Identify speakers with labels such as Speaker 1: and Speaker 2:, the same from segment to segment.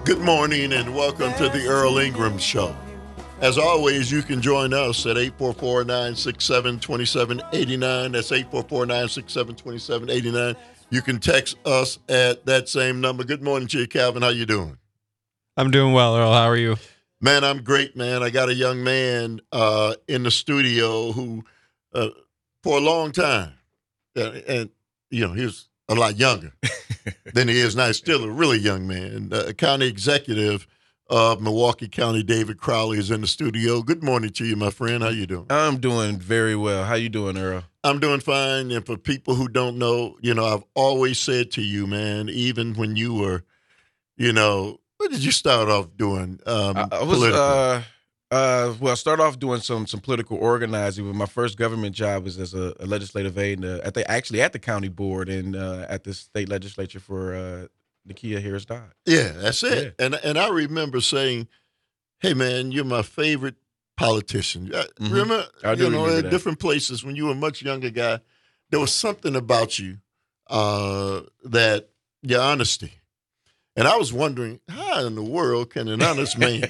Speaker 1: Good morning and welcome to the Earl Ingram Show. As always, you can join us at 844-967-2789. That's 844-967-2789. You can text us at that same number. Good morning to you, Calvin. How you doing?
Speaker 2: I'm doing well, Earl. How are you?
Speaker 1: Man, I'm great, man. I got a young man in the studio who, for a long time, and he was a lot younger than he is now. He's still a really young man. County executive of Milwaukee County, David Crowley, is in the studio. Good morning to you, my friend. How you doing?
Speaker 3: I'm doing very well. How you doing, Earl?
Speaker 1: I'm doing fine. And for people who don't know, I've always said to you, man, even when you were, what did you start off doing?
Speaker 3: I was start off doing some political organizing. But my first government job was as a legislative aide at the county board and at the state legislature for Nakia Harris Dodd.
Speaker 1: Yeah, that's it. Yeah. And I remember saying, "Hey, man, you're my favorite politician." Remember,
Speaker 3: remember
Speaker 1: at
Speaker 3: that.
Speaker 1: Different places when you were a much younger guy, there was something about you that your honesty. And I was wondering, how in the world can an honest man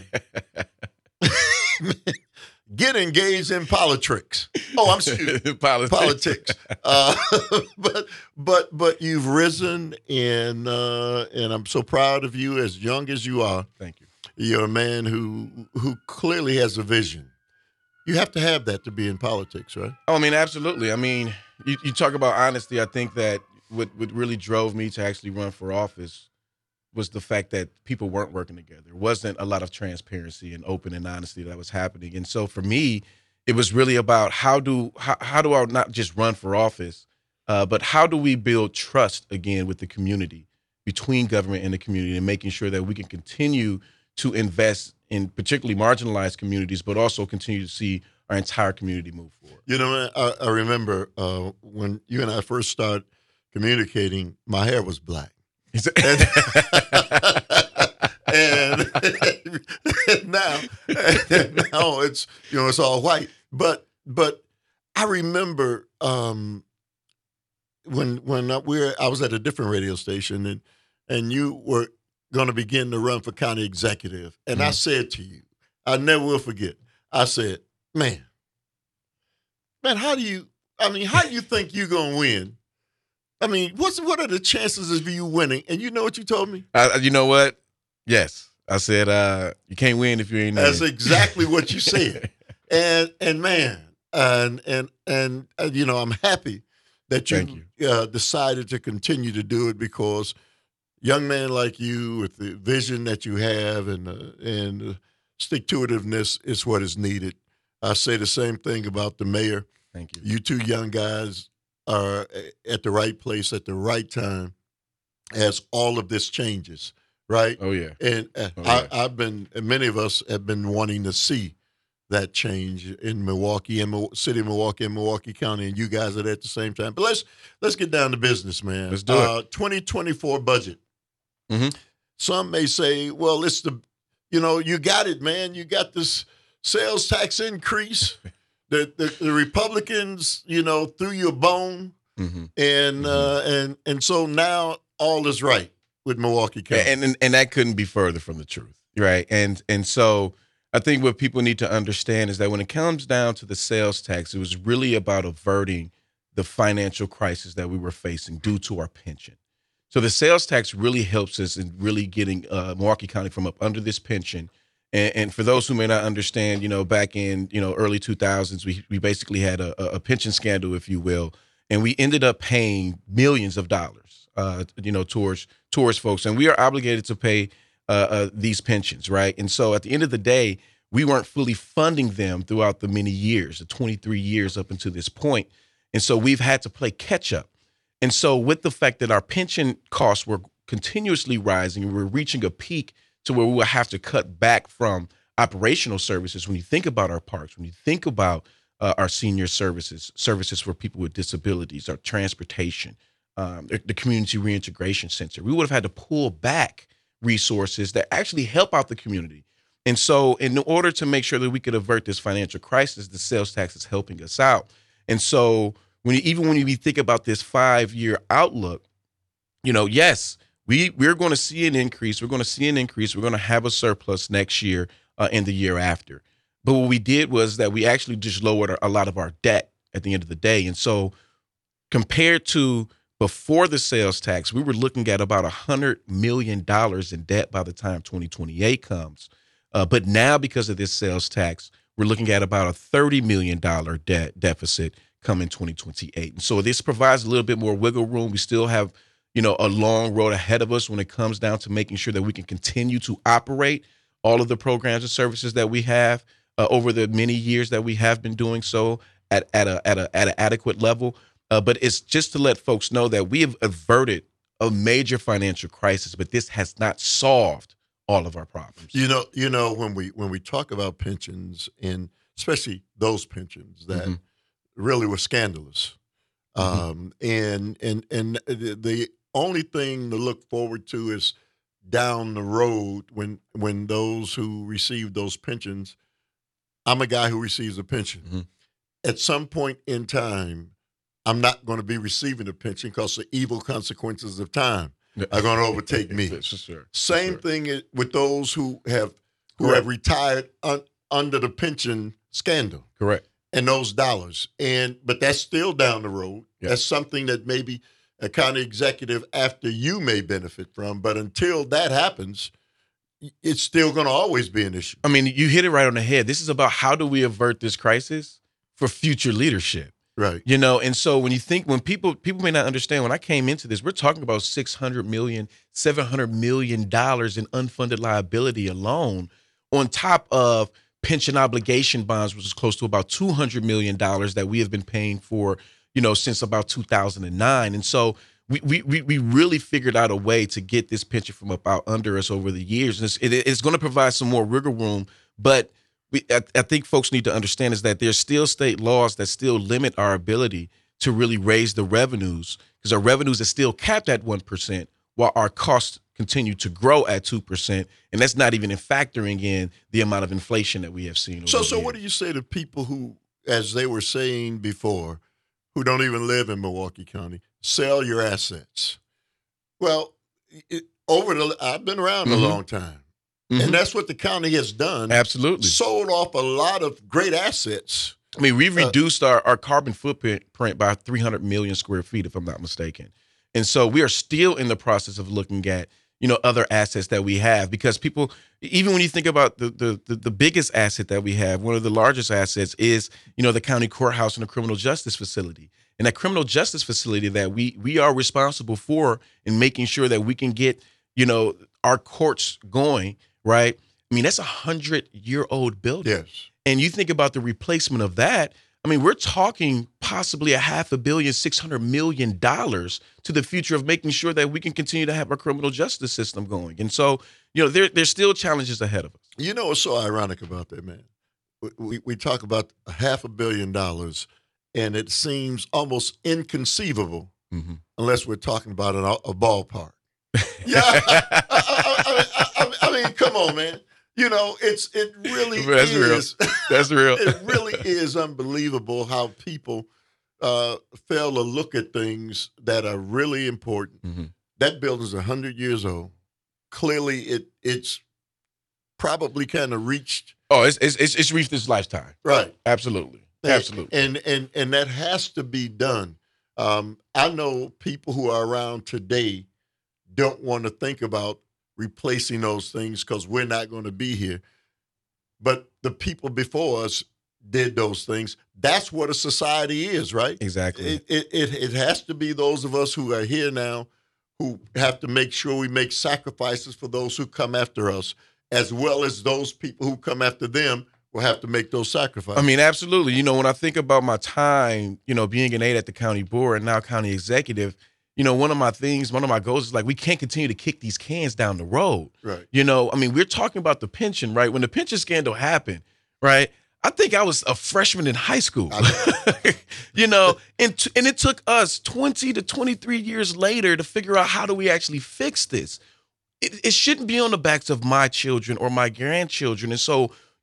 Speaker 1: get engaged in politics? Oh, I'm excuse politics. But you've risen, and I'm so proud of you. As young as you are,
Speaker 3: thank you.
Speaker 1: You're a man who clearly has a vision. You have to have that to be in politics, right?
Speaker 3: Oh, I mean, absolutely. I mean, you talk about honesty. I think that what really drove me to actually run for office was the fact that people weren't working together. There wasn't a lot of transparency and open and honesty that was happening. And so for me, it was really about how do I not just run for office, but how do we build trust again with the community, between government and the community, and making sure that we can continue to invest in particularly marginalized communities, but also continue to see our entire community move forward.
Speaker 1: I remember when you and I first started communicating, my hair was black. and now it's it's all white. But I remember when I was at a different radio station and you were going to begin to run for county executive, and I said to you, I never will forget. I said, man, how do you think you're going to win? I mean, what are the chances of you winning? And you know what you told me?
Speaker 3: You know what? Yes. I said, you can't win if you ain't there.
Speaker 1: That's exactly what you said. and man, and I'm happy that you decided to continue to do it, because young man like you with the vision that you have and stick-to-itiveness is what is needed. I say the same thing about the mayor.
Speaker 3: Thank you.
Speaker 1: You two young guys are at the right place at the right time as all of this changes, right?
Speaker 3: Oh, yeah.
Speaker 1: And many of us have been wanting to see that change in Milwaukee and city of Milwaukee and Milwaukee County, and you guys are there at the same time. But let's get down to business, man.
Speaker 3: Let's do it.
Speaker 1: 2024 budget.
Speaker 3: Mm-hmm.
Speaker 1: Some may say, well, it's you got it, man. You got this sales tax increase. The Republicans, threw you a bone, and so now all is right with Milwaukee County.
Speaker 3: And that couldn't be further from the truth, right? And so I think what people need to understand is that when it comes down to the sales tax, it was really about averting the financial crisis that we were facing due to our pension. So the sales tax really helps us in really getting Milwaukee County from up under this pension. And for those who may not understand, back in, early 2000s, we basically had a pension scandal, if you will, and we ended up paying millions of dollars, towards folks. And we are obligated to pay these pensions, right? And so at the end of the day, we weren't fully funding them throughout the many years, the 23 years up until this point. And so we've had to play catch up. And so with the fact that our pension costs were continuously rising, we're reaching a peak to where we will have to cut back from operational services. When you think about our parks, when you think about our senior services for people with disabilities, our transportation, the Community Reintegration Center, we would have had to pull back resources that actually help out the community. And so in order to make sure that we could avert this financial crisis, the sales tax is helping us out. And so when you think about this 5-year outlook, yes, we're going to see an increase. We're going to see an increase. We're going to have a surplus next year and the year after. But what we did was that we actually just lowered a lot of our debt at the end of the day. And so compared to before the sales tax, we were looking at about $100 million in debt by the time 2028 comes. But now, because of this sales tax, we're looking at about a $30 million debt deficit coming 2028. And so this provides a little bit more wiggle room. We still have, a long road ahead of us when it comes down to making sure that we can continue to operate all of the programs and services that we have over the many years that we have been doing so at an adequate level. But it's just to let folks know that we have averted a major financial crisis, but this has not solved all of our problems.
Speaker 1: When we talk about pensions, and especially those pensions that really were scandalous, and the only thing to look forward to is down the road when those who receive those pensions. I'm a guy who receives a pension. At some point in time, I'm not going to be receiving a pension because the evil consequences of time are going to overtake me. Same thing with those who have retired under the pension scandal.
Speaker 3: Correct.
Speaker 1: And those dollars. But that's still down the road. Yep. That's something that maybe a county executive after you may benefit from. But until that happens, it's still going to always be an issue.
Speaker 3: I mean, you hit it right on the head. This is about how do we avert this crisis for future leadership.
Speaker 1: Right.
Speaker 3: And so when people may not understand, when I came into this, we're talking about $600 million, $700 million in unfunded liability alone, on top of pension obligation bonds, which is close to about $200 million that we have been paying for, since about 2009. And so we really figured out a way to get this pension from about under us over the years. And it's going to provide some more wiggle room, but I think folks need to understand is that there's still state laws that still limit our ability to really raise the revenues, because our revenues are still capped at 1%, while our costs continue to grow at 2%, and that's not even factoring in the amount of inflation that we have seen.
Speaker 1: So what do you say to people who, as they were saying before, who don't even live in Milwaukee County, sell your assets? Well, I've been around a long time. And that's what the county has done.
Speaker 3: Absolutely.
Speaker 1: Sold off a lot of great assets.
Speaker 3: I mean, we've reduced our carbon footprint by 300 million square feet, if I'm not mistaken. And so we are still in the process of looking at, other assets that we have, because people, even when you think about the biggest asset that we have, one of the largest assets is, the county courthouse and the criminal justice facility. And that criminal justice facility that we are responsible for in making sure that we can get, our courts going. Right. I mean, that's 100-year-old building.
Speaker 1: Yes.
Speaker 3: And you think about the replacement of that. I mean, we're talking possibly $500 million, $600 million to the future of making sure that we can continue to have our criminal justice system going. And so, there's still challenges ahead of us.
Speaker 1: What's so ironic about that, man? We talk about $500 million, and it seems almost inconceivable unless we're talking about a ballpark. Yeah. I mean, come on, man. It really
Speaker 3: That's
Speaker 1: is.
Speaker 3: Real. That's real.
Speaker 1: It really is unbelievable how people fail to look at things that are really important. That building's 100 years old. Clearly, it's probably kind of reached.
Speaker 3: Oh, it's reached its lifetime.
Speaker 1: Right.
Speaker 3: Absolutely. Absolutely.
Speaker 1: And that has to be done. I know people who are around today don't want to think about replacing those things because we're not going to be here. But the people before us did those things. That's what a society is, right?
Speaker 3: Exactly.
Speaker 1: It has to be those of us who are here now who have to make sure we make sacrifices for those who come after us, as well as those people who come after them will have to make those sacrifices.
Speaker 3: I mean, absolutely. When I think about my time, being an aide at the county board and now county executive, one of my goals is we can't continue to kick these cans down the road.
Speaker 1: Right.
Speaker 3: I mean, we're talking about the pension, right? When the pension scandal happened, right? I think I was a freshman in high school, and it took us 20 to 23 years later to figure out how do we actually fix this. It shouldn't be on the backs of my children or my grandchildren. And so,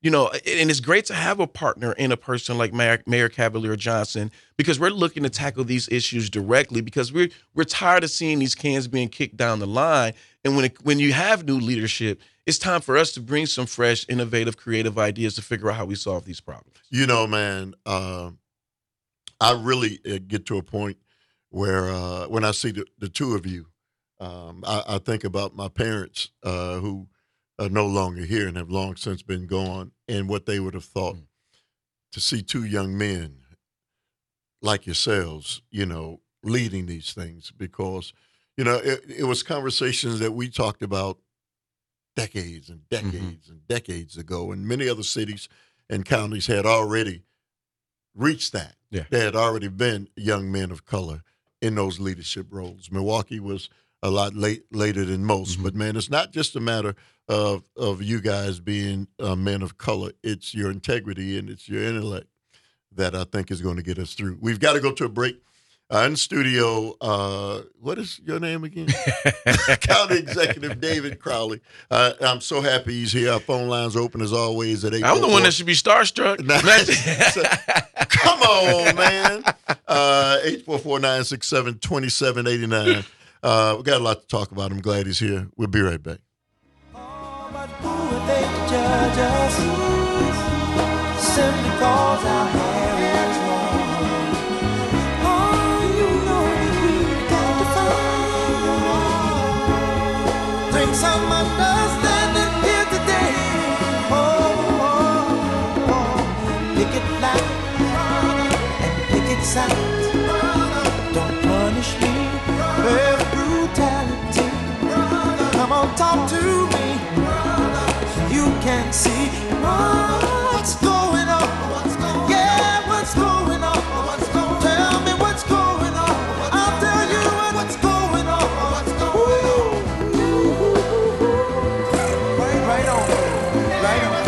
Speaker 3: and it's great to have a partner in a person like Mayor Cavalier Johnson, because we're looking to tackle these issues directly, because we're tired of seeing these cans being kicked down the line. And when you have new leadership, it's time for us to bring some fresh, innovative, creative ideas to figure out how we solve these problems.
Speaker 1: Man, I really get to a point where when I see the two of you, I think about my parents who are no longer here and have long since been gone, and what they would have thought to see two young men like yourselves, leading these things, because, it was conversations that we talked about decades and decades and decades ago, and many other cities and counties had already reached that.
Speaker 3: Yeah.
Speaker 1: There had already been young men of color in those leadership roles. Milwaukee was a lot later than most, but man, it's not just a matter of you guys being men of color. It's your integrity and it's your intellect that I think is going to get us through. We've got to go to a break. In studio, what is your name again? County Executive David Crowley. I'm so happy he's here. Our phone line's open as always at 8.
Speaker 3: I'm the one that should be starstruck.
Speaker 1: Come on, man. 844-967-2789. We got a lot to talk about. I'm glad he's here. We'll be right back.
Speaker 4: Simply cause our hair is long. Bring some understanding here today. Pick it loud and pick it sound. Don't punish me with brutality. Come on, talk to me. You can see what's going on. Yeah, what's going on? Tell me what's going on. I'll tell you what's going on. Right on. Right on.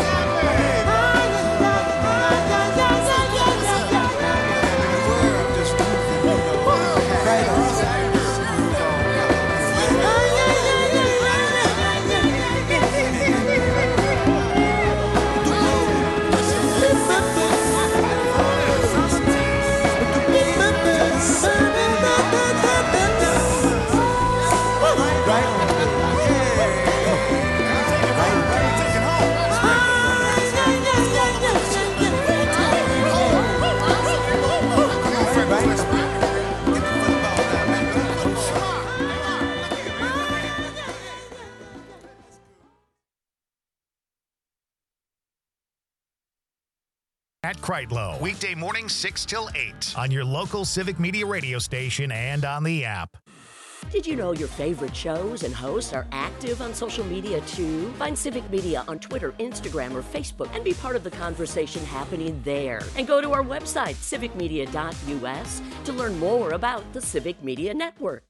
Speaker 5: At Kreitlow, weekday morning 6 till 8 on your local Civic Media radio station and on the app.
Speaker 6: Did you know your favorite shows and hosts are active on social media too? Find Civic Media on Twitter, Instagram, or Facebook and be part of the conversation happening there. And go to our website, civicmedia.us, to learn more about the Civic Media Network.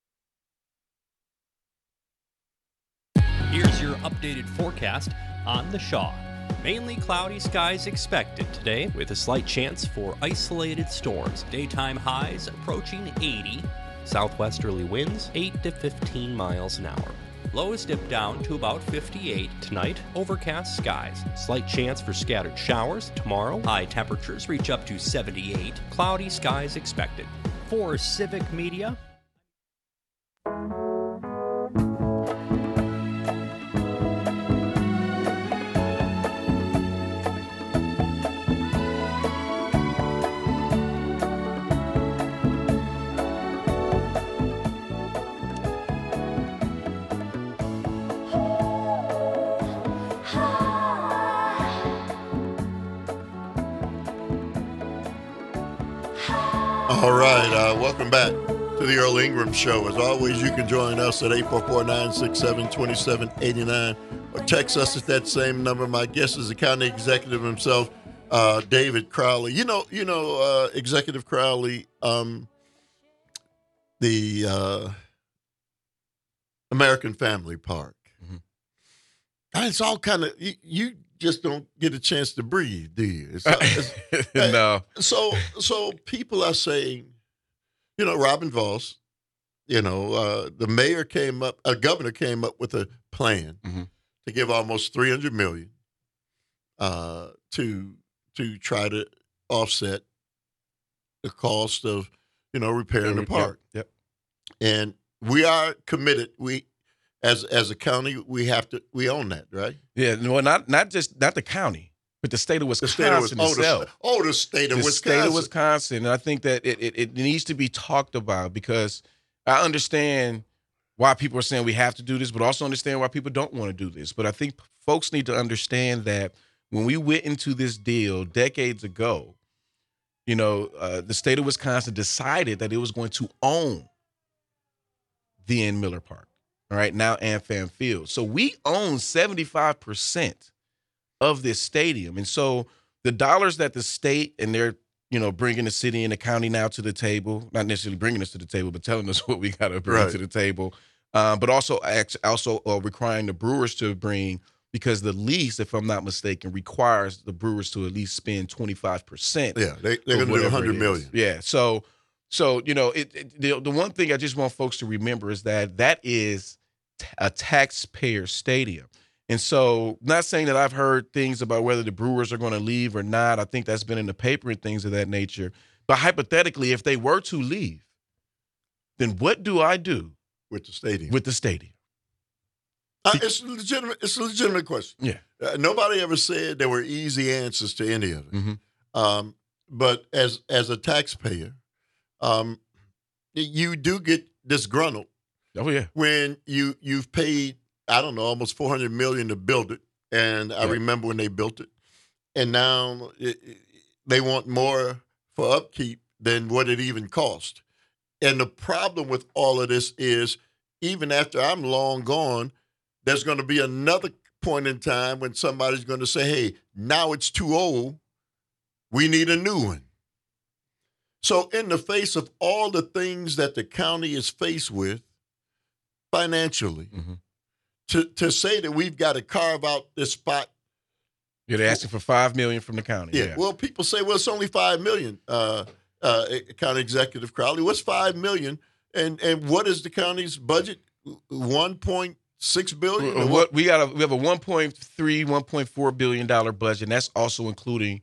Speaker 7: Here's your updated forecast on the Shaw. Mainly cloudy skies expected today with a slight chance for isolated storms. Daytime highs approaching 80. Southwesterly winds 8 to 15 miles an hour. Lows dip down to about 58 tonight. Overcast skies. Slight chance for scattered showers tomorrow. High temperatures reach up to 78. Cloudy skies expected. For Civic Media,
Speaker 1: All right, welcome back to the Earl Ingram Show. As always, you can join us at 844-967-2789 or text us at that same number. My guest is the county executive himself, David Crowley. Executive Crowley, the American Family Park. Mm-hmm. And it's all kind of, you just don't get a chance to breathe, do you?
Speaker 3: No.
Speaker 1: So people are saying, Robin Vos, the mayor governor came up with a plan to give almost $300 million to try to offset the cost of repairing the park.
Speaker 3: Yep.
Speaker 1: And we are committed. We as a county we own that, right?
Speaker 3: Yeah, no, not the county, but the state of Wisconsin itself.
Speaker 1: The state of Wisconsin.
Speaker 3: The state of Wisconsin. And I think that it needs to be talked about, because I understand why people are saying we have to do this, but also understand why people don't want to do this. But I think folks need to understand that when we went into this deal decades ago, the state of Wisconsin decided that it was going to own the N. Miller Park, all right, now AmFam Field. So we own 75% of this stadium. And so the dollars that the state, and they're, bringing the city and the county now to the table, not necessarily bringing us to the table, but telling us what we got to bring to the table, but also requiring the Brewers to bring, because the lease, if I'm not mistaken, requires the Brewers to at least spend 25%.
Speaker 1: Yeah, they're going to do $100 million.
Speaker 3: Yeah, so the one thing I just want folks to remember is that is a taxpayer stadium. And so, not saying that I've heard things about whether the Brewers are going to leave or not. I think that's been in the paper and things of that nature. But hypothetically, if they were to leave, then what do I do
Speaker 1: with the stadium? It's legitimate. It's a legitimate question.
Speaker 3: Yeah.
Speaker 1: Nobody ever said there were easy answers to any of it.
Speaker 3: Mm-hmm.
Speaker 1: But as a taxpayer, you do get disgruntled.
Speaker 3: Oh yeah.
Speaker 1: When you've paid, I don't know, almost $400 million to build it, and I remember when they built it, and now they want more for upkeep than what it even cost. And the problem with all of this is, even after I'm long gone, there's going to be another point in time when somebody's going to say, "Hey, now it's too old. We need a new one." So, in the face of all the things that the county is faced with financially, to say that we've got to carve out this spot.
Speaker 3: Yeah, they're asking for $5 million from the county.
Speaker 1: Yeah. Well, people say, well, it's only $5 million. County Executive Crowley, what's $5 million? And what is the county's budget? $1.6 billion.
Speaker 3: We have a $1.3, $1.4 billion budget, and that's also including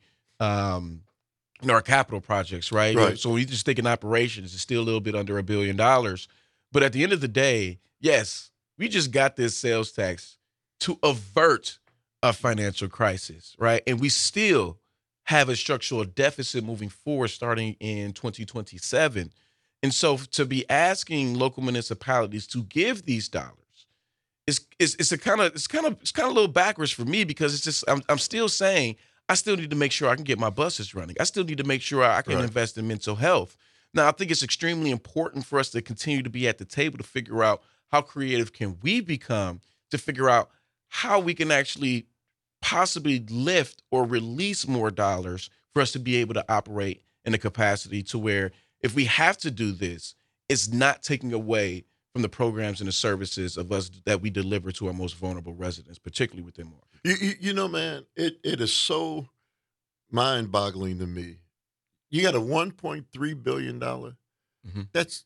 Speaker 3: our capital projects, right?
Speaker 1: Right.
Speaker 3: So when you just think in operations, it's still a little bit under $1 billion. But at the end of the day, yes, we just got this sales tax to avert a financial crisis, right? And we still have a structural deficit moving forward starting in 2027. And so to be asking local municipalities to give these dollars it's kind of a little backwards for me, because it's just I'm still saying I still need to make sure I can get my buses running. I still need to make sure I can invest in mental health. Now, I think it's extremely important for us to continue to be at the table to figure out how creative can we become to figure out how we can actually possibly lift or release more dollars for us to be able to operate in a capacity to where if we have to do this, it's not taking away from the programs and the services of us that we deliver to our most vulnerable residents, particularly within Milwaukee.
Speaker 1: Man, it is so mind-boggling to me. You got a $1.3 billion. That's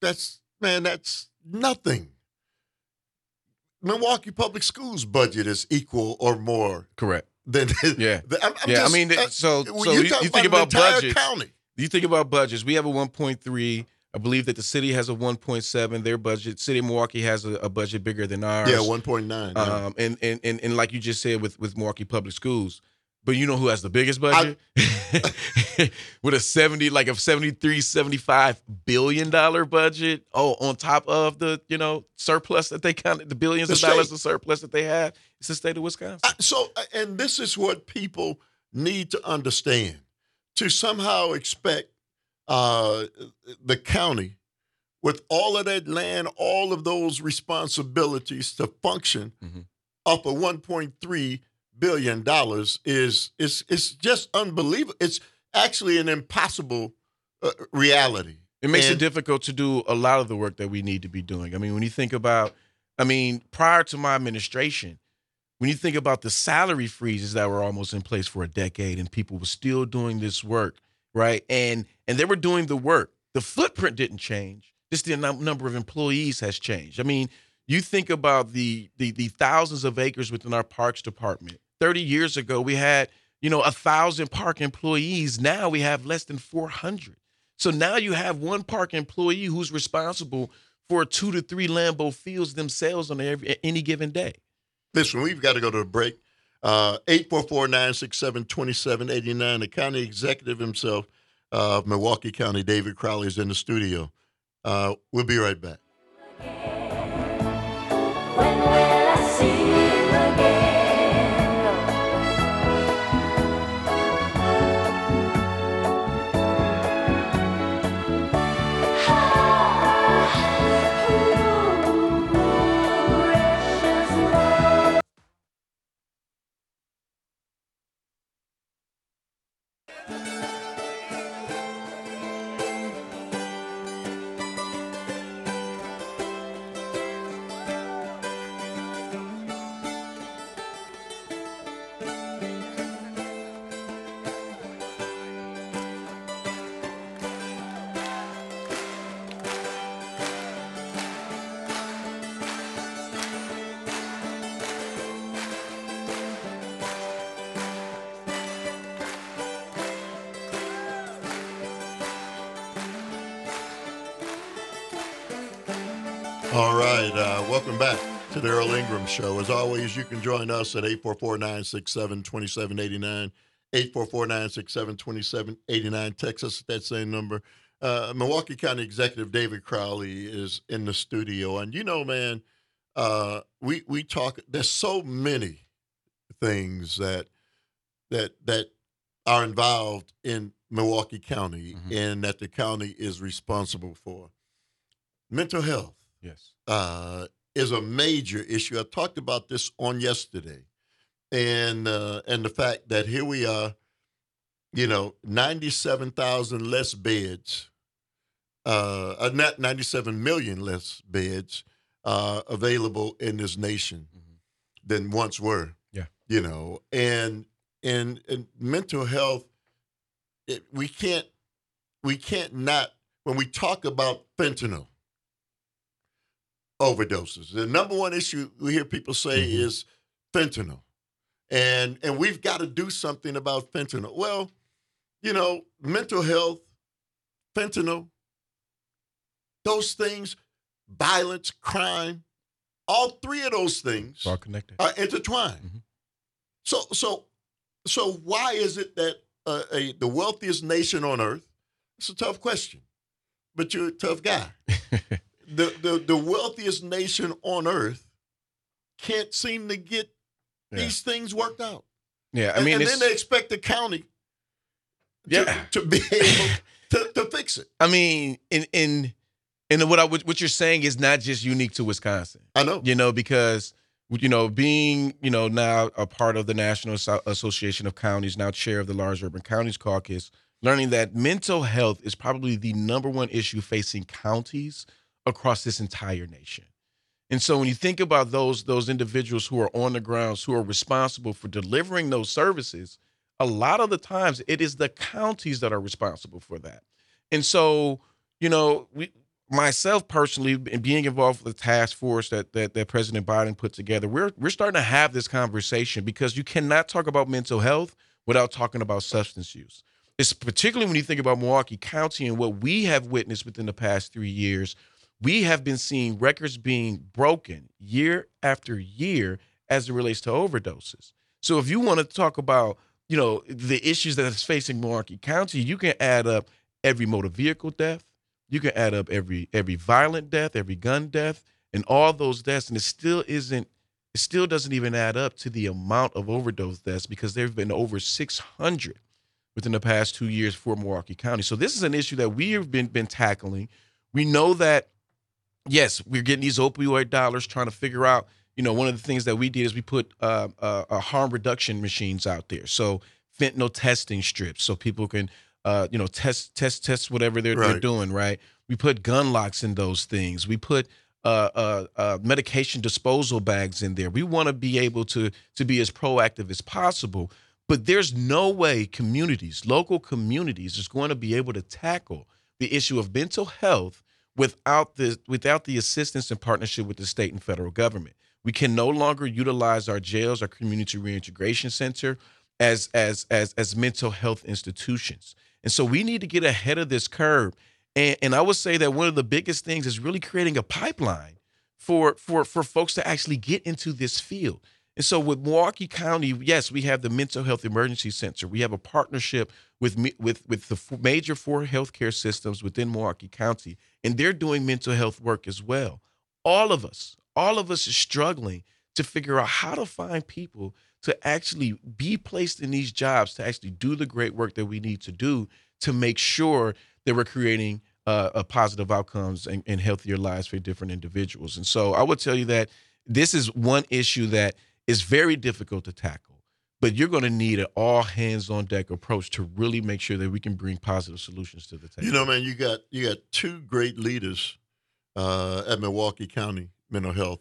Speaker 1: nothing. Milwaukee Public Schools budget is equal or more.
Speaker 3: Correct.
Speaker 1: Than
Speaker 3: yeah. So
Speaker 1: you
Speaker 3: think about budgets.
Speaker 1: County.
Speaker 3: You think about budgets. We have a 1.3. I believe that the city has a 1.7. Their budget, City of Milwaukee has a budget bigger than ours.
Speaker 1: Yeah, 1.9.
Speaker 3: And like you just said with Milwaukee Public Schools. But you know who has the biggest budget? With a $73-75 billion budget. Oh, on top of the surplus that they counted, the billions of dollars of surplus that they have. It's the state of Wisconsin.
Speaker 1: And this is what people need to understand. To somehow expect the county, with all of that land, all of those responsibilities to function off of $1.3 billion is just unbelievable. It's actually an impossible reality.
Speaker 3: It makes it difficult to do a lot of the work that we need to be doing. I mean, when you think about, prior to my administration, when you think about the salary freezes that were almost in place for a decade and people were still doing this work, right? And they were doing the work. The footprint didn't change. Just the number of employees has changed. I mean, you think about the thousands of acres within our parks department 30 years ago, we had, 1,000 park employees. Now we have less than 400. So now you have one park employee who's responsible for 2 to 3 Lambeau Fields themselves on any given day.
Speaker 1: Listen, we've got to go to a break. 844-967-2789. The county executive himself of Milwaukee County, David Crowley, is in the studio. We'll be right back.
Speaker 8: When will I see you again?
Speaker 1: All right, welcome back to the Earl Ingram Show. As always, you can join us at 844-967-2789, 844-967-2789. Text us at that same number. Milwaukee County Executive David Crowley is in the studio. And, man, we talk, there's so many things that are involved in Milwaukee County and that the county is responsible for. Mental health.
Speaker 3: Yes.
Speaker 1: Is a major issue. I talked about this on yesterday, and the fact that here we are, 97,000 less beds, not 97 million less beds available in this nation than once were.
Speaker 3: Yeah.
Speaker 1: And mental health, we can't not, when we talk about fentanyl overdoses. The number one issue we hear people say is fentanyl. And we've got to do something about fentanyl. Well, mental health, fentanyl, those things, violence, crime, all three of those things
Speaker 3: are connected,
Speaker 1: are intertwined. So why is it that the wealthiest nation on earth, it's a tough question, but you're a tough guy. The wealthiest nation on earth can't seem to get these things worked out.
Speaker 3: Yeah,
Speaker 1: and then they expect the county to be able to fix it.
Speaker 3: I mean, in what you're saying is not just unique to Wisconsin.
Speaker 1: I know.
Speaker 3: Because being now a part of the National Association of Counties, now chair of the Large Urban Counties Caucus, learning that mental health is probably the number one issue facing counties across this entire nation. And so when you think about those individuals who are on the grounds, who are responsible for delivering those services, a lot of the times it is the counties that are responsible for that. And so, myself personally, being involved with the task force that President Biden put together, we're starting to have this conversation because you cannot talk about mental health without talking about substance use. It's particularly when you think about Milwaukee County and what we have witnessed within the past 3 years. We have been seeing records being broken year after year as it relates to overdoses. So if you want to talk about, the issues that is facing Milwaukee County, you can add up every motor vehicle death. You can add up every violent death, every gun death, and all those deaths, and it still doesn't even add up to the amount of overdose deaths because there have been over 600 within the past 2 years for Milwaukee County. So this is an issue that we have been tackling. We know that, yes, we're getting these opioid dollars, trying to figure out, one of the things that we did is we put harm reduction machines out there. So fentanyl testing strips so people can, test whatever they're doing, right? We put gun locks in those things. We put medication disposal bags in there. We want to be able to be as proactive as possible. But there's no way local communities, is going to be able to tackle the issue of mental health without the assistance and partnership with the state and federal government. We can no longer utilize our jails, our community reintegration center as mental health institutions. And so we need to get ahead of this curve. And I would say that one of the biggest things is really creating a pipeline for folks to actually get into this field. And so with Milwaukee County, yes, we have the Mental Health Emergency Center. We have a partnership with the major 4 healthcare systems within Milwaukee County, and they're doing mental health work as well. All of us are struggling to figure out how to find people to actually be placed in these jobs, to actually do the great work that we need to do to make sure that we're creating positive outcomes and healthier lives for different individuals. And so I would tell you that this is one issue that is very difficult to tackle, but you're going to need an all hands on deck approach to really make sure that we can bring positive solutions to the table.
Speaker 1: You know, man, you got 2 great leaders at Milwaukee County Mental Health.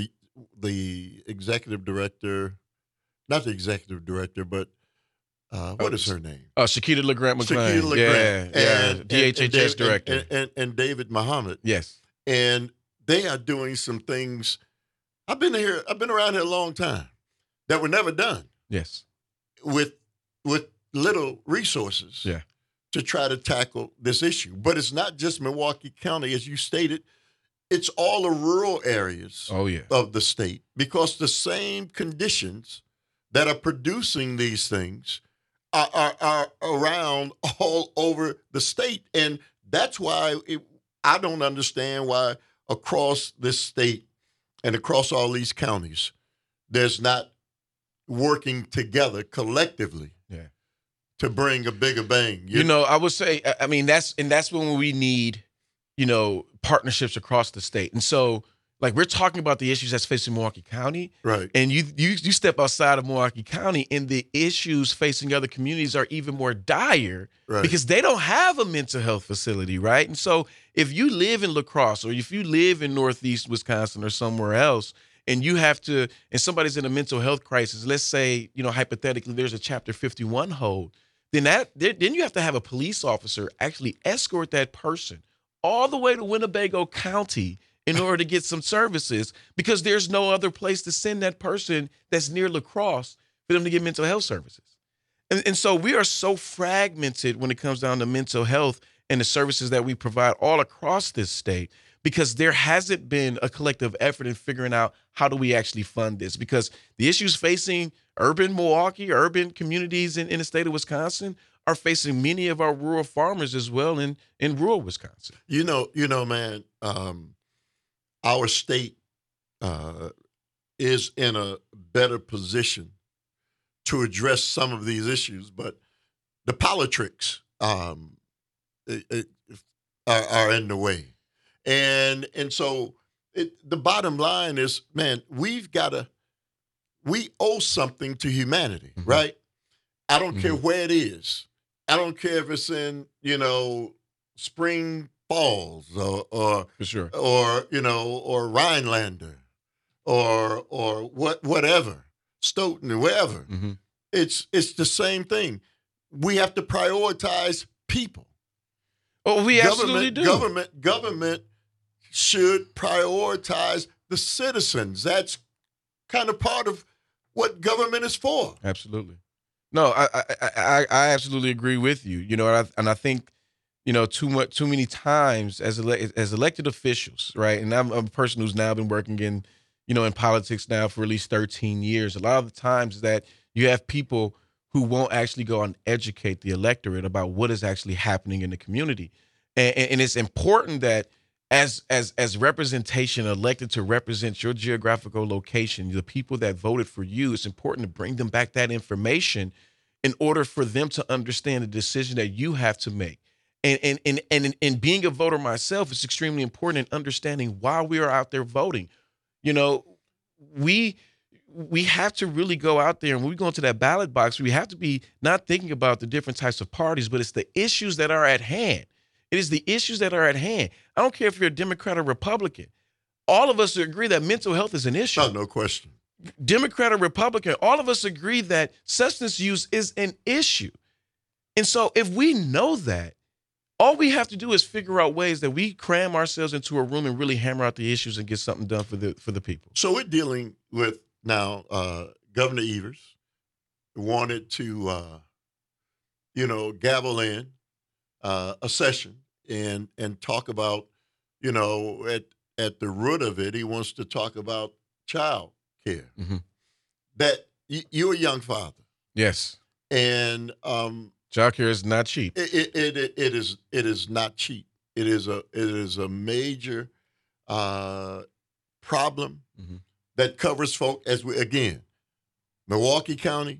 Speaker 1: The executive director, not the executive director, but what is her name?
Speaker 3: Shakita LeGrant McClain.
Speaker 1: Shakita LeGrant.
Speaker 3: Yeah. DHHS director.
Speaker 1: And David Muhammad.
Speaker 3: Yes.
Speaker 1: And they are doing some things. I've been around here a long time that were never done.
Speaker 3: Yes.
Speaker 1: With little resources.
Speaker 3: Yeah.
Speaker 1: To try to tackle this issue. But it's not just Milwaukee County, as you stated. It's all the rural areas of the state, because the same conditions that are producing these things are around all over the state. And that's why I don't understand why across this state and across all these counties, there's not working together collectively to bring a bigger bang.
Speaker 3: You know, I would say, I mean, that's when we need, partnerships across the state. And so, like, we're talking about the issues that's facing Milwaukee County.
Speaker 1: Right.
Speaker 3: And you step outside of Milwaukee County and the issues facing other communities are even more dire because they don't have a mental health facility, right? And so if you live in La Crosse or if you live in Northeast Wisconsin or somewhere else, and you have to, and somebody's in a mental health crisis, let's say, hypothetically, there's a Chapter 51 hold, then you have to have a police officer actually escort that person all the way to Winnebago County in order to get some services, because there's no other place to send that person that's near La Crosse for them to get mental health services. And so we are so fragmented when it comes down to mental health and the services that we provide all across this state, because there hasn't been a collective effort in figuring out how do we actually fund this, because the issues facing urban Milwaukee, urban communities in the state of Wisconsin are facing many of our rural farmers as well in rural Wisconsin.
Speaker 1: You know, man, our state is in a better position to address some of these issues, but the politics are in the way. And so the bottom line is, man, we owe something to humanity, right? I don't care where it is. I don't care if it's in, Spring Falls or
Speaker 3: for sure,
Speaker 1: or Rhinelander or whatever, Stoughton, wherever.
Speaker 3: Mm-hmm.
Speaker 1: It's the same thing. We have to prioritize people.
Speaker 3: Oh, we absolutely do.
Speaker 1: Government should prioritize the citizens. That's kind of part of what government is for.
Speaker 3: Absolutely. No, I absolutely agree with you. And I think, too many times as elected officials, right? And I'm a person who's now been working in politics now for at least 13 years. A lot of the times that you have people who won't actually go and educate the electorate about what is actually happening in the community. And it's important that as representation, elected to represent your geographical location, the people that voted for you, it's important to bring them back that information in order for them to understand the decision that you have to make. And being a voter myself, it's extremely important in understanding why we are out there voting. We have to really go out there, and when we go into that ballot box, we have to be not thinking about the different types of parties, but it's the issues that are at hand. It is the issues that are at hand. I don't care if you're a Democrat or Republican. All of us agree that mental health is an issue.
Speaker 1: No question.
Speaker 3: Democrat or Republican, all of us agree that substance use is an issue. And so if we know that, All we have to do is figure out ways that we cram ourselves into a room and really hammer out the issues and get something done for the people.
Speaker 1: So we're dealing with now Governor Evers wanted to, gavel in a session and talk about, at the root of it, he wants to talk about child care.
Speaker 3: Mm-hmm.
Speaker 1: That you're a young father.
Speaker 3: Yes.
Speaker 1: And
Speaker 3: child care is not cheap.
Speaker 1: It is not cheap. It is a major problem that covers folk Milwaukee County,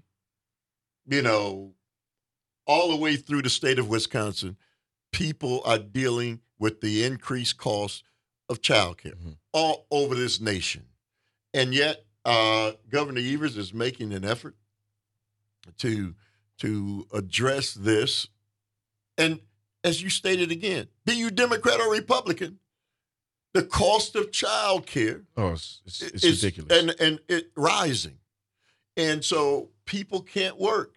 Speaker 1: all the way through the state of Wisconsin, people are dealing with the increased cost of child care all over this nation. And yet, Governor Evers is making an effort to address this. And as you stated again, be you Democrat or Republican, the cost of child care
Speaker 3: it's ridiculous.
Speaker 1: And it rising. And so people can't work.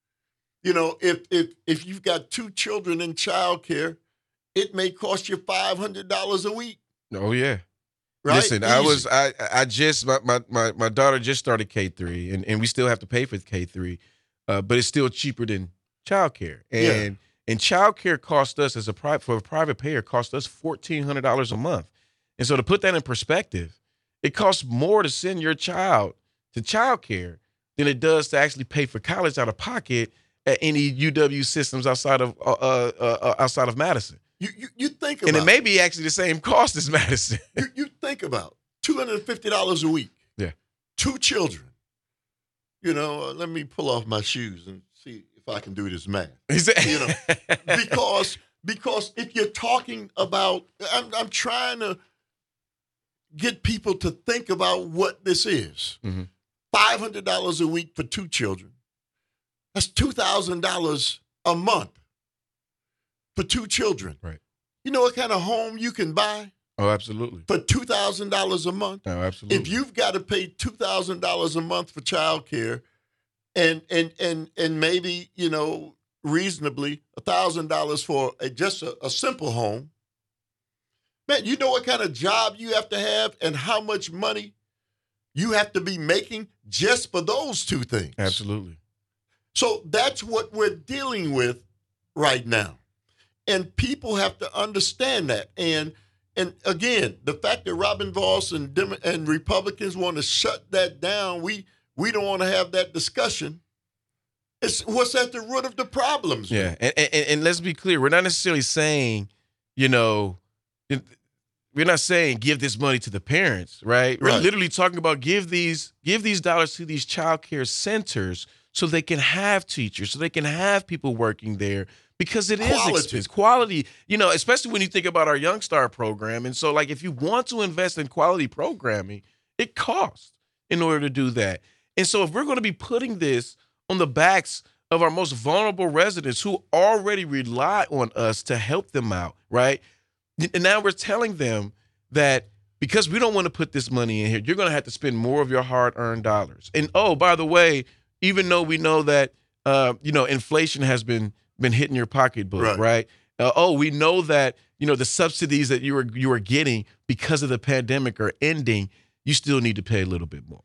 Speaker 1: If you've got 2 children in child care, it may cost you $500 a week.
Speaker 3: Oh yeah.
Speaker 1: Right?
Speaker 3: Listen,
Speaker 1: Easy.
Speaker 3: my daughter just started K3 and we still have to pay for K3, but it's still cheaper than childcare. And childcare cost us for a private payer cost us $1,400 a month. And so to put that in perspective, it costs more to send your child to childcare than it does to actually pay for college out of pocket at any UW systems outside of Madison.
Speaker 1: You think about
Speaker 3: and it may be actually the same cost as Madison.
Speaker 1: You think about $250 a week.
Speaker 3: Yeah.
Speaker 1: 2 children. Let me pull off my shoes and see if I can do this math. Because if you're talking about, I'm trying to get people to think about what this is.
Speaker 3: Mm-hmm.
Speaker 1: $500 a week for 2 children. That's $2,000 a month for 2 children.
Speaker 3: Right.
Speaker 1: You know what kind of home you can buy?
Speaker 3: Oh, absolutely.
Speaker 1: For $2,000 a month?
Speaker 3: Oh, absolutely.
Speaker 1: If you've got to pay $2,000 a month for childcare and maybe, reasonably $1,000 for just a simple home, man, you know what kind of job you have to have and how much money you have to be making just for those 2 things.
Speaker 3: Absolutely.
Speaker 1: So that's what we're dealing with right now. And people have to understand that. And again, the fact that Robin Vos and Republicans want to shut that down, we don't want to have that discussion. It's what's at the root of the problems.
Speaker 3: Yeah, and let's be clear, we're not necessarily saying, we're not saying give this money to the parents, right? We're literally talking about give these dollars to these child care centers so they can have teachers, so they can have people working there. Because it is expensive. Quality, especially when you think about our Young Star program. And so, if you want to invest in quality programming, it costs in order to do that. And so if we're going to be putting this on the backs of our most vulnerable residents who already rely on us to help them out, right? And now we're telling them that because we don't want to put this money in here, you're going to have to spend more of your hard-earned dollars. And, oh, by the way, even though we know that, inflation has been hitting your pocketbook, right? We know that, the subsidies that you were getting because of the pandemic are ending. You still need to pay a little bit more.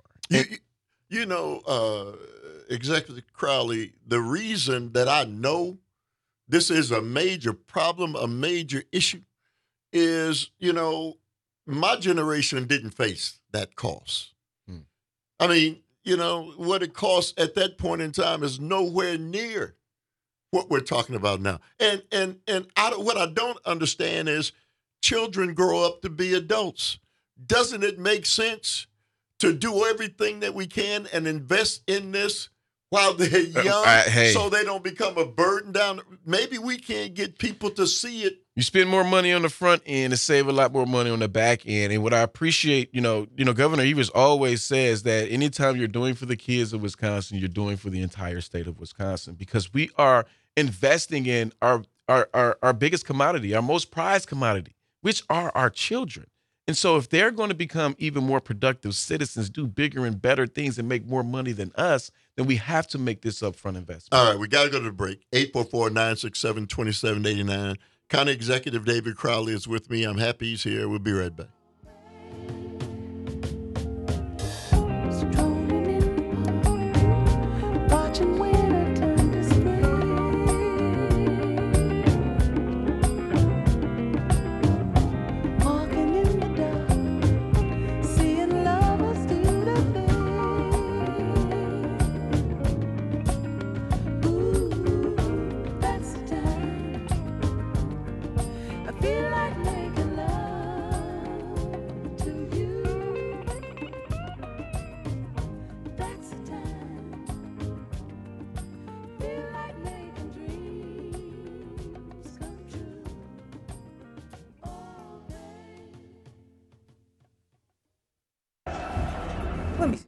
Speaker 1: Executive Crowley, the reason that I know this is a major problem, a major issue, is, my generation didn't face that cost. I mean, what it costs at that point in time is nowhere near what we're talking about now. And what I don't understand is children grow up to be adults. Doesn't it make sense to do everything that we can and invest in this while they're young so they don't become a burden down? Maybe we can't get people to see it.
Speaker 3: You spend more money on the front end and save a lot more money on the back end. And what I appreciate, Governor Evers always says that anytime you're doing for the kids of Wisconsin, you're doing for the entire state of Wisconsin, because we are investing in our biggest commodity, our most prized commodity, which are our children. And so if they're going to become even more productive citizens, do bigger and better things and make more money than us, then we have to make this upfront investment.
Speaker 1: All right, we got to go to the break. 844-967-2789. County Executive David Crowley is with me. I'm happy he's here. We'll be right back.
Speaker 4: Watching winter turn to spring, walking in the dark, seeing lovers do the thing. Ooh, that's the time I feel like making love to you. That's the time. Feel like making dreams come true. Oh, babe. Let me see.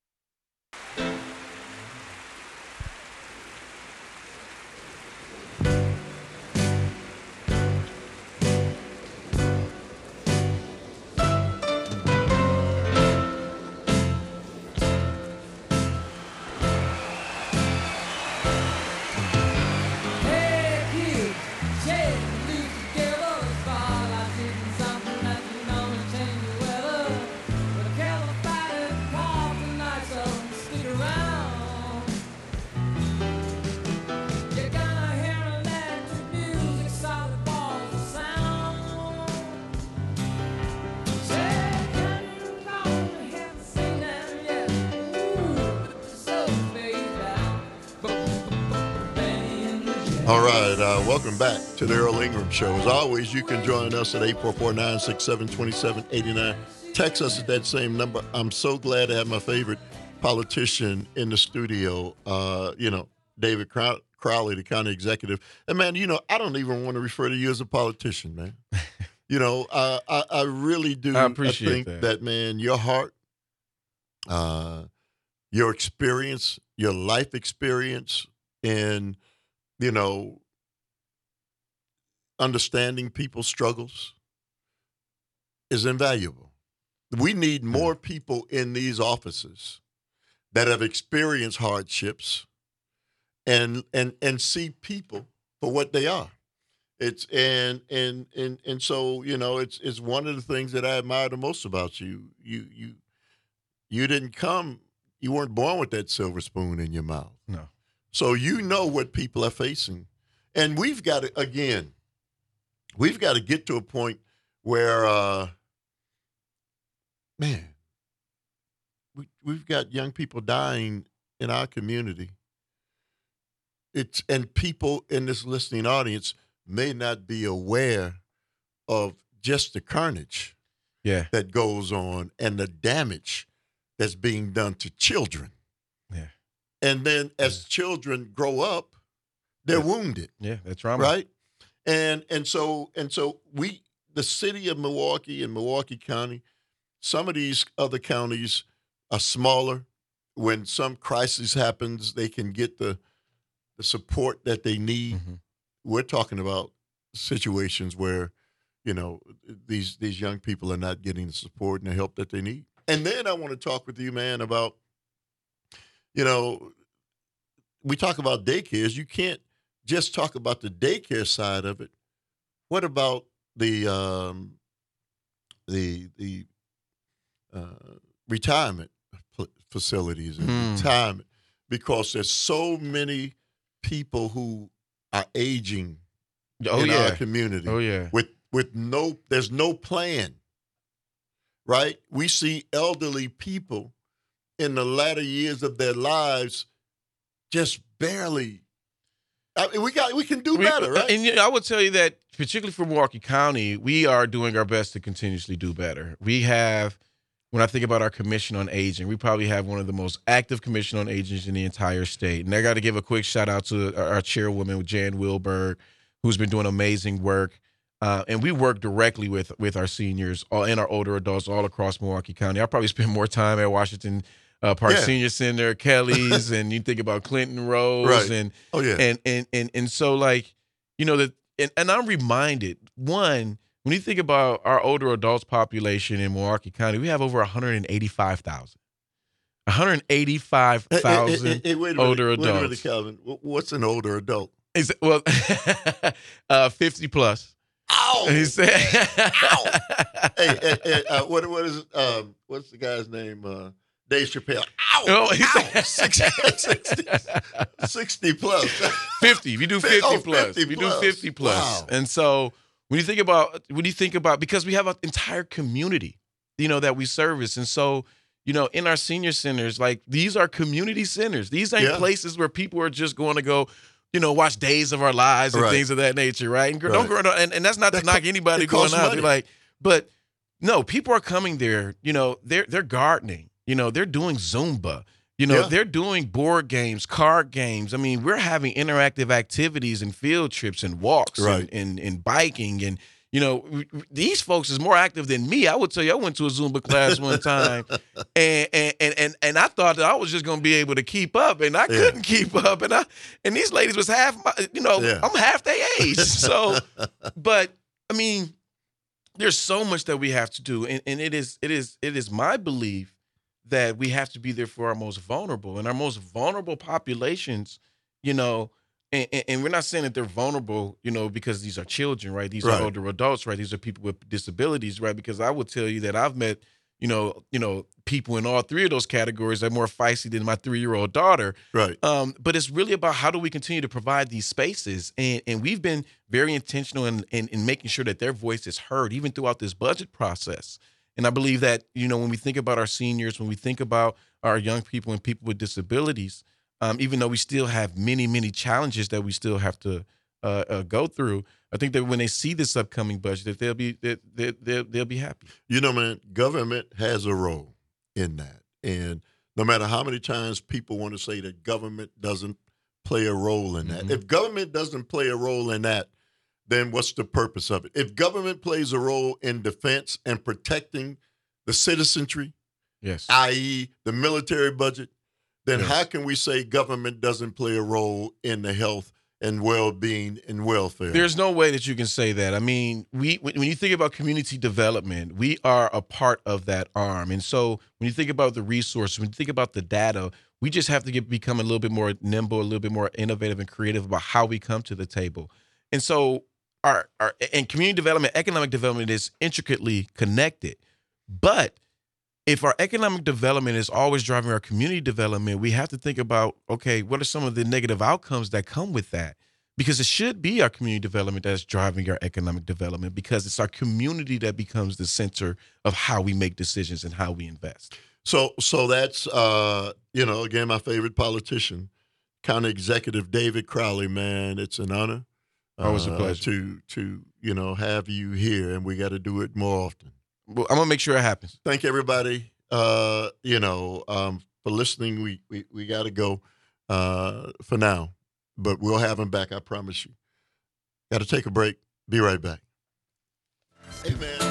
Speaker 4: Hey kids, shake the loose together. The spotlight's hitting something that you know will change the weather. With a California cough tonight, so stick around. You're gonna hear electric music, solid balls of sound. Say, can you come and haven't seen them yet? Ooh, so fade down. Benny and the Jets.
Speaker 1: All right, welcome back to the Earl Ingram Show. As always, you can join us at 844-967-2789. Text us at that same number. I'm so glad to have my favorite politician in the studio, David Crowley, the county executive. And, man, I don't even want to refer to you as a politician, man. I really do.
Speaker 3: I appreciate
Speaker 1: think that, man, your heart, your experience, your life experience, and understanding people's struggles is invaluable. We need more people in these offices that have experienced hardships and see people for what they are. It's and so it's one of the things that I admire the most about you. You weren't born with that silver spoon in your mouth.
Speaker 3: No.
Speaker 1: So you know what people are facing. And we've got to get to a point where, we've got young people dying in our community. And people in this listening audience may not be aware of just the carnage that goes on and the damage that's being done to children.
Speaker 3: Yeah.
Speaker 1: And then as children grow up, they're wounded.
Speaker 3: Yeah, that's trauma.
Speaker 1: Right? And so the city of Milwaukee and Milwaukee County, some of these other counties are smaller. When some crisis happens, they can get the support that they need.
Speaker 3: Mm-hmm.
Speaker 1: We're talking about situations where, these young people are not getting the support and the help that they need. And then I want to talk with you, man, about, we talk about daycares. You can't just talk about the daycare side of it. What about the retirement facilities and retirement? Because there's so many people who are aging in our community.
Speaker 3: Oh yeah.
Speaker 1: There's no plan. Right? We see elderly people in the latter years of their lives just barely. I mean, we can do better, right?
Speaker 3: And I would tell you that, particularly for Milwaukee County, we are doing our best to continuously do better. We have, when I think about our Commission on Aging, we probably have one of the most active Commission on Aging in the entire state. And I got to give a quick shout out to our chairwoman, Jan Wilberg, who's been doing amazing work. And we work directly with our seniors and our older adults all across Milwaukee County. I probably spend more time at Washington Park Senior Center, Kelly's, and you think about Clinton Rose,
Speaker 1: right.
Speaker 3: and so and I'm reminded, one, when you think about our older adults population in Milwaukee County, we have over 185,000. 185,000 older adults.
Speaker 1: Wait a minute, Calvin. What's an older adult?
Speaker 3: Well, 50 plus.
Speaker 1: Ow!
Speaker 3: And he said,
Speaker 1: Ow! Hey, what is what's the guy's name? Dave Chappelle. Ow!
Speaker 3: Oh, he
Speaker 1: Ow!
Speaker 3: said-
Speaker 1: 60 plus.
Speaker 3: 50. We do 50
Speaker 1: Oh,
Speaker 3: plus.
Speaker 1: 50
Speaker 3: We do
Speaker 1: plus.
Speaker 3: 50 plus.
Speaker 1: Wow.
Speaker 3: And so when you think about, because we have an entire community, that we service. And so, in our senior centers, like these are community centers. These ain't places where people are just going to go, watch Days of Our Lives and things of that nature, right? And don't grow up, and that's not to knock anybody going out. Like, but no, people are coming there, they're gardening, they're doing Zumba. They're doing board games, card games. I mean, we're having interactive activities and field trips and walks and biking. And, these folks is more active than me. I would tell you, I went to a Zumba class one time and I thought that I was just going to be able to keep up, and I couldn't keep up. And these ladies was half my, I'm half their age. So, but I mean, there's so much that we have to do. And it is my belief that we have to be there for our most vulnerable, and our most vulnerable populations, and we're not saying that they're vulnerable, because these are children, right? These are older adults, right? These are people with disabilities, right? Because I would tell you that I've met, people in all three of those categories that are more feisty than my 3-year-old daughter.
Speaker 1: Right.
Speaker 3: But it's really about how do we continue to provide these spaces, and we've been very intentional in making sure that their voice is heard, even throughout this budget process. And I believe that, when we think about our seniors, when we think about our young people and people with disabilities, even though we still have many, many challenges that we still have to go through, I think that when they see this upcoming budget, that they'll be happy.
Speaker 1: Man, government has a role in that. And no matter how many times people want to say that government doesn't play a role in that, if government doesn't play a role in that, then what's the purpose of it? If government plays a role in defense and protecting the citizenry, i.e. the military budget, then how can we say government doesn't play a role in the health and well-being and welfare?
Speaker 3: There's no way that you can say that. I mean, when you think about community development, we are a part of that arm. And so when you think about the resources, when you think about the data, we just have to become a little bit more nimble, a little bit more innovative and creative about how we come to the table. And so and community development, economic development is intricately connected. But if our economic development is always driving our community development, we have to think about, okay, what are some of the negative outcomes that come with that? Because it should be our community development that's driving our economic development, because it's our community that becomes the center of how we make decisions and how we invest.
Speaker 1: So that's, again, my favorite politician, County Executive David Crowley, man. It's an honor.
Speaker 3: Always a pleasure
Speaker 1: to have you here, and we got to do it more often.
Speaker 3: Well, I'm gonna make sure it happens.
Speaker 1: Thank everybody, for listening. We got to go for now, but we'll have him back. I promise you. Got to take a break. Be right back. Hey, man.